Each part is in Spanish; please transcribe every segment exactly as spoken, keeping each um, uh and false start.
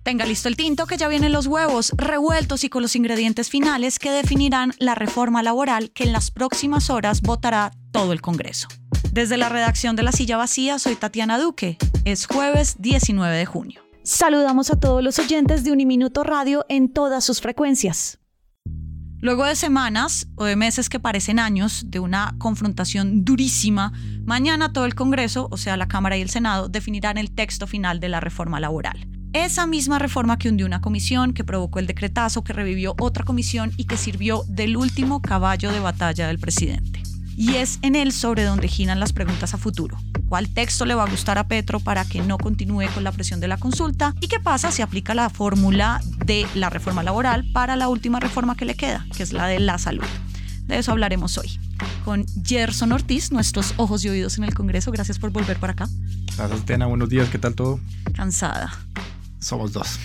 Tenga listo el tinto que ya vienen los huevos revueltos y con los ingredientes finales que definirán la reforma laboral que en las próximas horas votará todo el Congreso. Desde la redacción de La Silla Vacía, soy Tatiana Duque. Es jueves diecinueve de junio. Saludamos a todos los oyentes de Uniminuto Radio en todas sus frecuencias. Luego de semanas o de meses que parecen años de una confrontación durísima, mañana todo el Congreso, o sea la Cámara y el Senado, definirán el texto final de la reforma laboral. Esa misma reforma que hundió una comisión, que provocó el decretazo, que revivió otra comisión y que sirvió del último caballo de batalla del presidente. Y es en él sobre donde giran las preguntas a futuro. ¿Cuál texto le va a gustar a Petro para que no continúe con la presión de la consulta? ¿Y qué pasa si aplica la fórmula de la reforma laboral para la última reforma que le queda, que es la de la salud? De eso hablaremos hoy. Con Gerson Ortiz, nuestros ojos y oídos en el Congreso. Gracias por volver para acá. Gracias, Tena. Buenos días. ¿Qué tal todo? Cansada. Somos dos.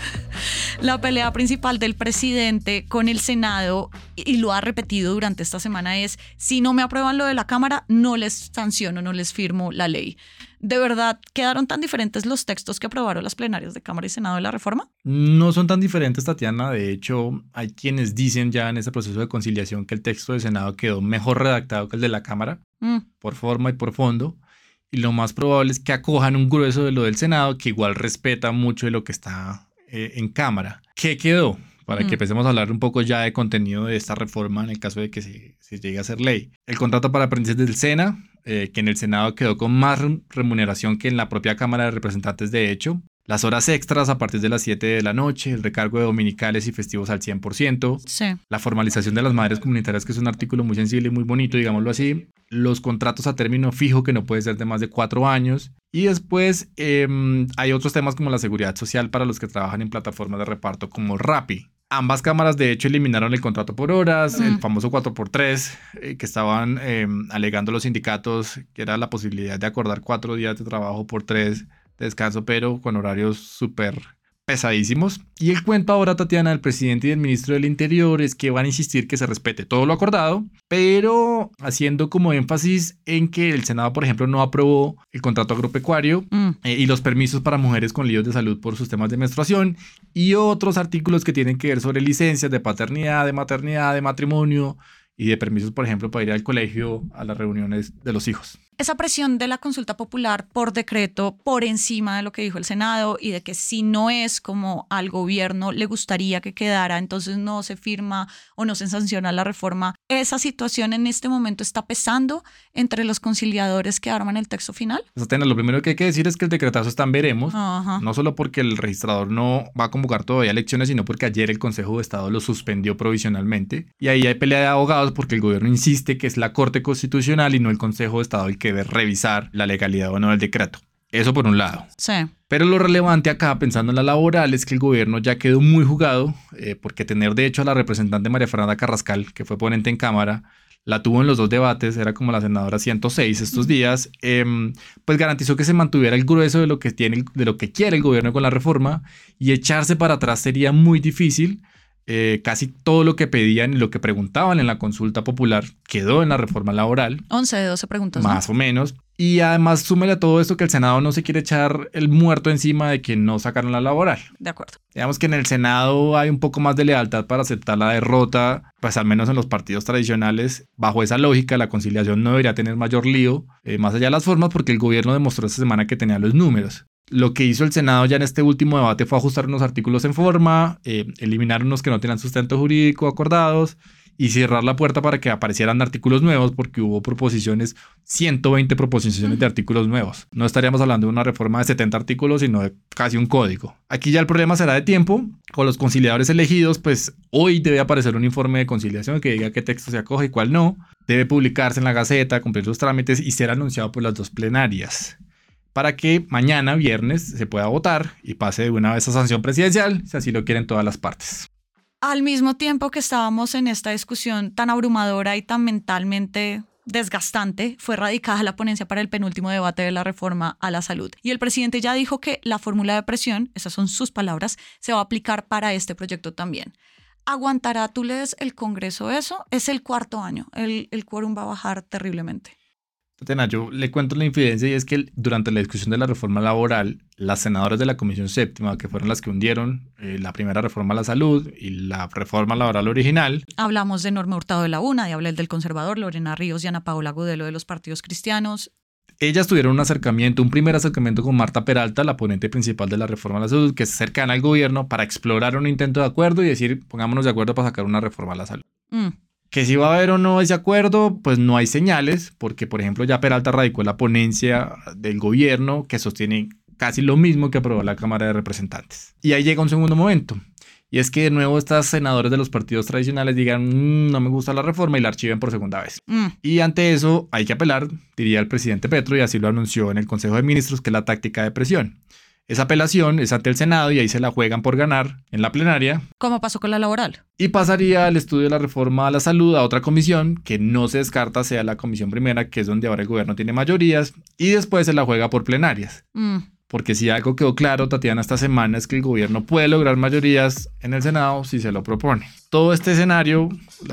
La pelea principal del presidente con el Senado, y lo ha repetido durante esta semana, es: si no me aprueban lo de la Cámara, no les sanciono, no les firmo la ley. ¿De verdad quedaron tan diferentes los textos que aprobaron las plenarias de Cámara y Senado de la reforma? No son tan diferentes, Tatiana. De hecho, hay quienes dicen ya en ese proceso de conciliación que el texto del Senado quedó mejor redactado que el de la Cámara, mm. por forma y por fondo. Y lo más probable es que acojan un grueso de lo del Senado, que igual respeta mucho de lo que está eh, en Cámara. ¿Qué quedó? Para mm. que empecemos a hablar un poco ya de contenido de esta reforma en el caso de que se, se llegue a ser ley. El contrato para aprendices del SENA, eh, que en el Senado quedó con más remuneración que en la propia Cámara de Representantes de hecho. Las horas extras a partir de las siete de la noche, el recargo de dominicales y festivos al cien por ciento, sí. La formalización de las madres comunitarias, que es un artículo muy sensible y muy bonito, digámoslo así, los contratos a término fijo, que no puede ser de más de cuatro años, y después eh, hay otros temas como la seguridad social para los que trabajan en plataformas de reparto como Rappi. Ambas cámaras, de hecho, eliminaron el contrato por horas, mm. el famoso cuatro por tres, eh, que estaban eh, alegando los sindicatos, que era la posibilidad de acordar cuatro días de trabajo por tres de descanso, pero con horarios súper pesadísimos. Y el cuento ahora, Tatiana, del presidente y del ministro del Interior es que van a insistir que se respete todo lo acordado, pero haciendo como énfasis en que el Senado, por ejemplo, no aprobó el contrato agropecuario mm. eh, y los permisos para mujeres con líos de salud por sus temas de menstruación y otros artículos que tienen que ver sobre licencias de paternidad, de maternidad, de matrimonio y de permisos, por ejemplo, para ir al colegio, a las reuniones de los hijos. Esa presión de la consulta popular por decreto, por encima de lo que dijo el Senado, y de que si no es como al gobierno le gustaría que quedara, entonces no se firma o no se sanciona la reforma. ¿Esa situación en este momento está pesando entre los conciliadores que arman el texto final? Pues, Atena, lo primero que hay que decir es que el decretazo está en veremos, Ajá. no solo porque el registrador no va a convocar todavía elecciones, sino porque ayer el Consejo de Estado lo suspendió provisionalmente. Y ahí hay pelea de abogados porque el gobierno insiste que es la Corte Constitucional y no el Consejo de Estado el que debe revisar la legalidad o no del decreto. Eso por un lado. Sí. Pero lo relevante acá, pensando en la laboral, es que el gobierno ya quedó muy jugado, eh, porque tener de hecho a la representante María Fernanda Carrascal, que fue ponente en Cámara, la tuvo en los dos debates, era como la senadora ciento seis estos días, eh, pues garantizó que se mantuviera el grueso de lo que tiene, de lo que quiere el gobierno con la reforma, y echarse para atrás sería muy difícil. Eh, casi todo lo que pedían y lo que preguntaban en la consulta popular quedó en la reforma laboral. once de doce preguntas, Más ¿no? o menos. Y además súmele a todo esto que el Senado no se quiere echar el muerto encima de que no sacaron la laboral. De acuerdo. Digamos que en el Senado hay un poco más de lealtad para aceptar la derrota, pues al menos en los partidos tradicionales. Bajo esa lógica, la conciliación no debería tener mayor lío, eh, más allá de las formas, porque el gobierno demostró esta semana que tenía los números. Lo que hizo el Senado ya en este último debate fue ajustar unos artículos en forma, eh, eliminar unos que no tenían sustento jurídico acordados y cerrar la puerta para que aparecieran artículos nuevos, porque hubo proposiciones, ciento veinte proposiciones de artículos nuevos. No estaríamos hablando de una reforma de setenta artículos, sino de casi un código. Aquí ya el problema será de tiempo. Con los conciliadores elegidos, pues hoy debe aparecer un informe de conciliación que diga qué texto se acoge y cuál no. Debe publicarse en la Gaceta, cumplir sus trámites y ser anunciado por las dos plenarias, para que mañana, viernes, se pueda votar y pase de una vez a sanción presidencial, si así lo quieren todas las partes. Al mismo tiempo que estábamos en esta discusión tan abrumadora y tan mentalmente desgastante, fue radicada la ponencia para el penúltimo debate de la reforma a la salud. Y el presidente ya dijo que la fórmula de presión, esas son sus palabras, se va a aplicar para este proyecto también. ¿Aguantará, tú lees, el Congreso eso? Es el cuarto año, el, el quórum va a bajar terriblemente. Tatiana, yo le cuento la infidencia y es que durante la discusión de la reforma laboral, las senadoras de la Comisión Séptima, que fueron las que hundieron eh, la primera reforma a la salud y la reforma laboral original. Hablamos de Norma Hurtado de la UNA, de Abel del Conservador, Lorena Ríos y Ana Paola Agudelo de los partidos cristianos. Ellas tuvieron un acercamiento, un primer acercamiento con Marta Peralta, la ponente principal de la reforma a la salud, que es cercana al gobierno, para explorar un intento de acuerdo y decir, pongámonos de acuerdo para sacar una reforma a la salud. Mm. Que si va a haber o no ese acuerdo, pues no hay señales, porque por ejemplo ya Peralta radicó en la ponencia del gobierno que sostiene casi lo mismo que aprobó la Cámara de Representantes. Y ahí llega un segundo momento, y es que de nuevo estas senadoras de los partidos tradicionales digan, mmm, no me gusta la reforma y la archiven por segunda vez. Mm. Y ante eso hay que apelar, diría el presidente Petro, y así lo anunció en el Consejo de Ministros, que es la táctica de presión. Esa apelación es ante el Senado y ahí se la juegan por ganar en la plenaria. ¿Cómo pasó con la laboral? Y pasaría el estudio de la reforma a la salud a otra comisión que no se descarta sea la comisión primera, que es donde ahora el gobierno tiene mayorías, y después se la juega por plenarias. Mm. Porque si algo quedó claro, Tatiana, esta semana es que el gobierno puede lograr mayorías en el Senado si se lo propone. Todo este escenario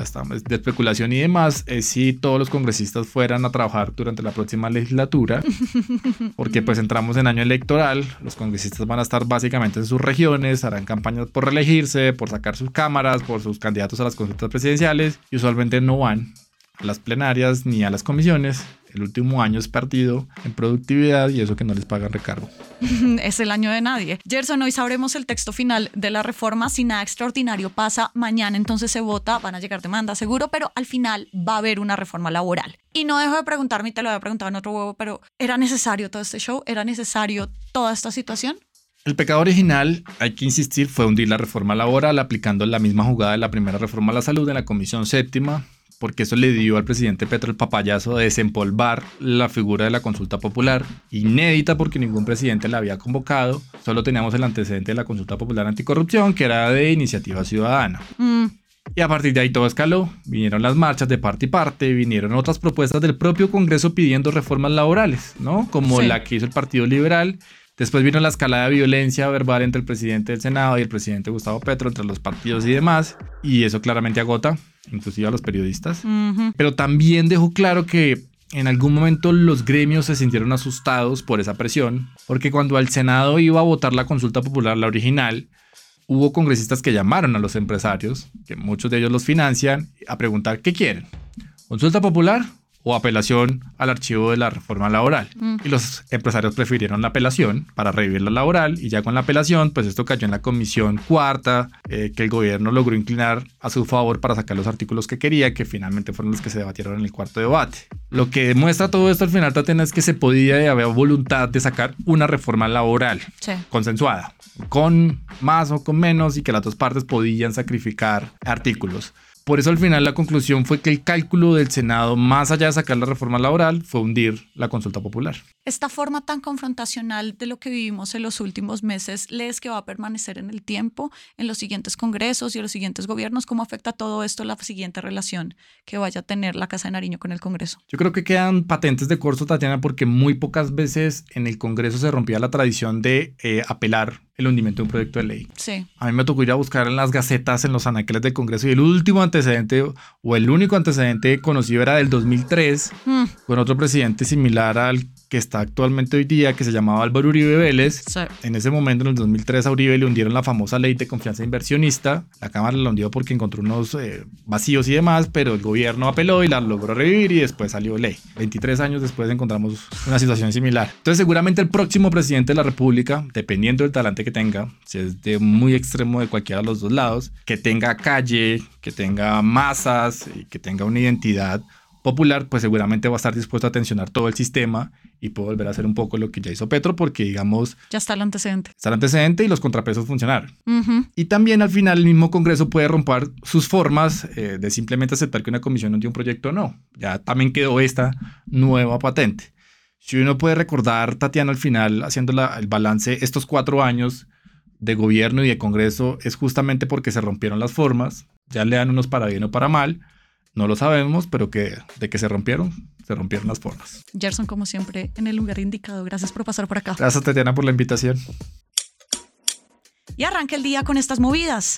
de especulación y demás es si todos los congresistas fueran a trabajar durante la próxima legislatura, porque pues entramos en año electoral, los congresistas van a estar básicamente en sus regiones, harán campañas por reelegirse, por sacar sus cámaras, por sus candidatos a las consultas presidenciales, y usualmente no van a las plenarias ni a las comisiones. El último año es perdido en productividad y eso que no les pagan recargo. Es el año de nadie. Gerson, hoy sabremos el texto final de la reforma. Si nada extraordinario pasa, mañana entonces se vota, van a llegar demandas seguro, pero al final va a haber una reforma laboral. Y no dejo de preguntarme, y te lo había preguntado en otro huevo, pero ¿era necesario todo este show? ¿Era necesario toda esta situación? El pecado original, hay que insistir, fue hundir la reforma laboral aplicando la misma jugada de la primera reforma a la salud en la Comisión Séptima, porque eso le dio al presidente Petro el papayazo de desempolvar la figura de la consulta popular, inédita porque ningún presidente la había convocado, solo teníamos el antecedente de la consulta popular anticorrupción, que era de Iniciativa Ciudadana. Mm. Y a partir de ahí todo escaló, vinieron las marchas de parte y parte, vinieron otras propuestas del propio Congreso pidiendo reformas laborales, ¿no? Como sí. La que hizo el Partido Liberal. Después vino la escalada de violencia verbal entre el presidente del Senado y el presidente Gustavo Petro, entre los partidos y demás, y eso claramente agota, inclusive a los periodistas. Uh-huh. Pero también dejó claro que en algún momento los gremios se sintieron asustados por esa presión, porque cuando al Senado iba a votar la consulta popular, la original, hubo congresistas que llamaron a los empresarios, que muchos de ellos los financian, a preguntar ¿qué quieren? ¿Consulta popular o apelación al archivo de la reforma laboral? Mm. Y los empresarios prefirieron la apelación para revivir la laboral, y ya con la apelación, pues esto cayó en la comisión cuarta, eh, que el gobierno logró inclinar a su favor para sacar los artículos que quería, que finalmente fueron los que se debatieron en el cuarto debate. Lo que demuestra todo esto al final, Tatiana, es que se podía y había voluntad de sacar una reforma laboral sí. consensuada, con más o con menos, y que las dos partes podían sacrificar artículos. Por eso al final la conclusión fue que el cálculo del Senado, más allá de sacar la reforma laboral, fue hundir la consulta popular. Esta forma tan confrontacional de lo que vivimos en los últimos meses, ¿lees que va a permanecer en el tiempo, en los siguientes congresos y en los siguientes gobiernos? ¿Cómo afecta todo esto la siguiente relación que vaya a tener la Casa de Nariño con el Congreso? Yo creo que quedan patentes de corso, Tatiana, porque muy pocas veces en el Congreso se rompía la tradición de eh, apelar el hundimiento de un proyecto de ley. Sí. A mí me tocó ir a buscar en las gacetas, en los anaqueles del Congreso, y el último antecedente, o el único antecedente conocido, era del dos mil tres, mm. con otro presidente similar al que está actualmente hoy día, que se llamaba Álvaro Uribe Vélez. Sí. En ese momento, en el dos mil tres, a Uribe le hundieron la famosa ley de confianza inversionista. La Cámara la hundió porque encontró unos eh, vacíos y demás, pero el gobierno apeló y la logró revivir y después salió ley. veintitrés años después encontramos una situación similar. Entonces, seguramente el próximo presidente de la República, dependiendo del talante que tenga, si es de muy extremo de cualquiera de los dos lados, que tenga calle, que tenga masas y que tenga una identidad popular, pues seguramente va a estar dispuesto a tensionar todo el sistema y puede volver a hacer un poco lo que ya hizo Petro, porque digamos... Ya está el antecedente. Está el antecedente y los contrapesos funcionaron. Uh-huh. Y también al final el mismo Congreso puede romper sus formas eh, de simplemente aceptar que una comisión hundió un proyecto o no. Ya también quedó esta nueva patente. Si uno puede recordar, Tatiana, al final, haciendo la, el balance, estos cuatro años de gobierno y de Congreso es justamente porque se rompieron las formas, ya le dan unos para bien o para mal, no lo sabemos, pero que de que se rompieron, se rompieron las formas. Gerson, como siempre, en el lugar indicado. Gracias por pasar por acá. Gracias, Tatiana, por la invitación. Y arranca el día con estas movidas.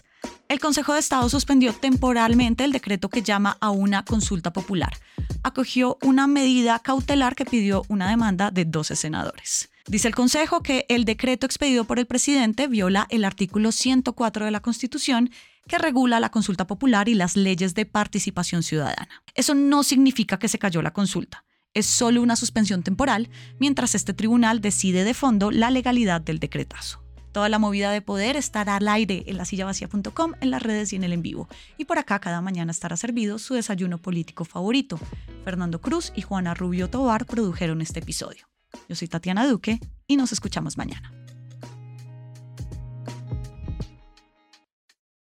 El Consejo de Estado suspendió temporalmente el decreto que llama a una consulta popular. Acogió una medida cautelar que pidió una demanda de doce senadores. Dice el Consejo que el decreto expedido por el presidente viola el artículo ciento cuatro de la Constitución, que regula la consulta popular y las leyes de participación ciudadana. Eso no significa que se cayó la consulta. Es solo una suspensión temporal, mientras este tribunal decide de fondo la legalidad del decretazo. Toda la movida de poder estará al aire en la silla vacía punto com, en las redes y en el en vivo. Y por acá cada mañana estará servido su desayuno político favorito. Fernando Cruz y Juana Rubio Tovar produjeron este episodio. Yo soy Tatiana Duque y nos escuchamos mañana.